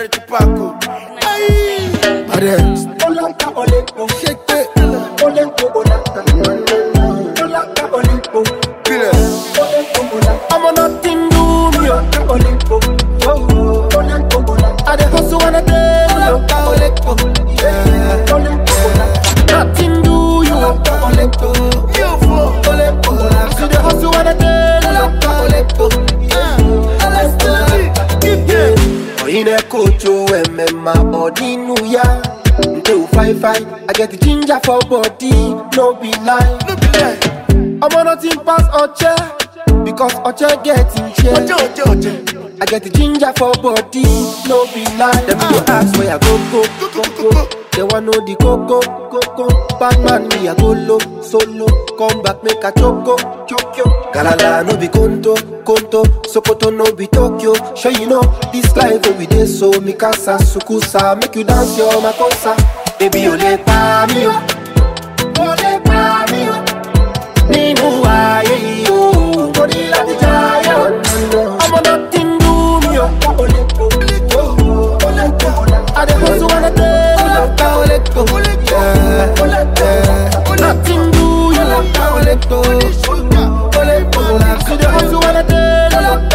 Gary Tupaco. Parents, shake it. I'm on nothing do me. I dey hustle and I dey nothing do you. See the hustle and I dey in a coach, MMA, Odinuya. Until 5-5, I get the ginger for body, no be lie. I'm on nothing pass Oche, because Oche get in chair. I get the ginger for body, no be lie. Them go ask where I go. They want know the coco. Batman me I go low, solo. Come back make a choco. Galala no be Konto. Sokoto no be Tokyo. Sure you know, this life will be there so Mikasa, Sukusa. Make you dance your makosa. Baby ole pa mi o. Ninu wa ye yo. Body like the giant. I'm on nothing do me o. I dey hustle and I dey nothing do you. See the hustle and I dey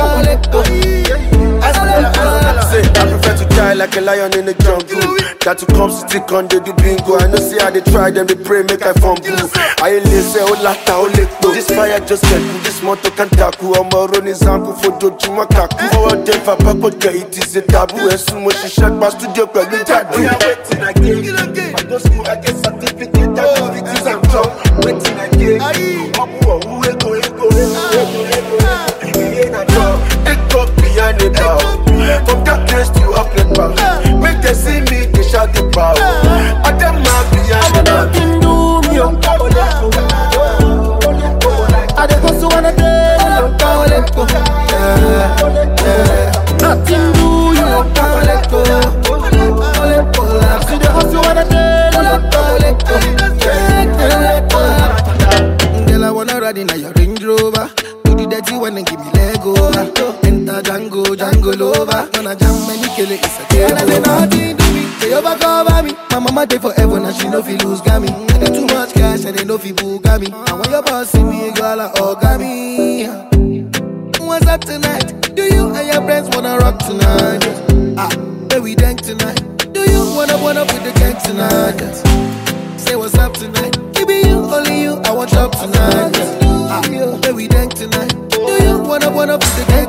I prefer to die like a lion in the jungle. That to come stick on they do bingo. I know see how they try them, they pray make I fumble. I ain't say oh lata oh lekto. This fire just get cool, this motor can tackle. I'm a running zanku for doju makaku. Forward them for papa it is a taboo. And soon when she shot my studio club in tattoo. We are waiting again. I go school, I get certificate. It is I'm job. Waiting again. Who go. Take up behind the bar. From that place to up the bar. Make them see me, they shout the power. I them not behind the bar. Nothing do me. I dey hustle and I dey nothing do you. See the hustle and I dey girl, I wanna ride in a your Range Rover. Do the dirty one and give me leg over. Enter Django Lover. Gonna jam many kill it, it's a game. And I say nothing do me, they overcover me. My mama dey forever and she no fi lose gammy. I got too much cash and they no fi bugami. And when your boss see me, girl, I orgami. What's up tonight? Do you and your friends wanna rock tonight? Where we dance tonight? Do you wanna with the gang tonight? Say what's up tonight? It be you, only you, I want up tonight. Where we dance tonight? Do you wanna with the gang